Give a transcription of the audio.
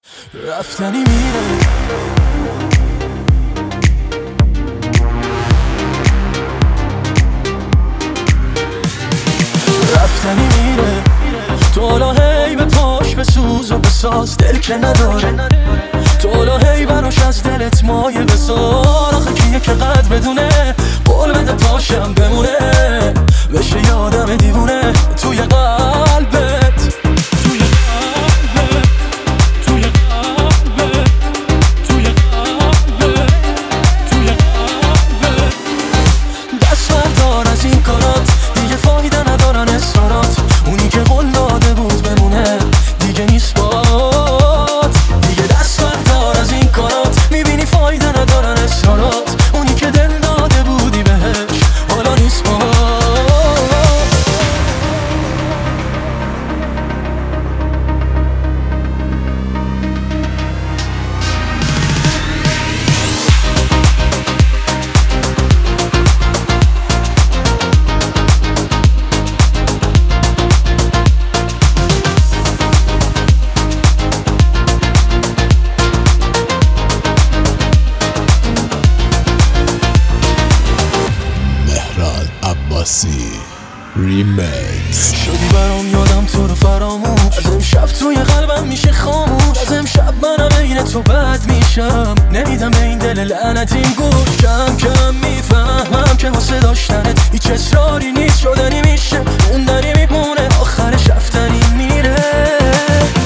رفتنی میره، رفتنی میره، تو هی به پاش بسوز و بساز، دل که نداره تو هی براش از دلت مایه بسار. آخه کیه که قد بدونه قول بده پاشم بمونه، بشه یادم دیوونه توی قلبت، توی قلبت، توی قلبت، توی قلبت، توی قلبت. دست بردار از این کارات، دیگه فایده ندارن اصرارات. اونی که قول داده بود بمونه دیگه نیست بات. دیگه دست بردار از این کارات، میبینی فایده ندارن اصرارات. اونی که دل داده بودی بهش حالا نیست بات. ریمیکس شدی برام یادم تو رو فراموش، از امشب توی قلبم میشه خاموش. از امشب منم بین تو بد میشم، نمیدم به این دل لعنتیم گوش. کم کم میفهمم که واسه داشتنت هیچ اصراری نیست، شدنی میشه موندنی میمونه، آخرش رفتنی میره.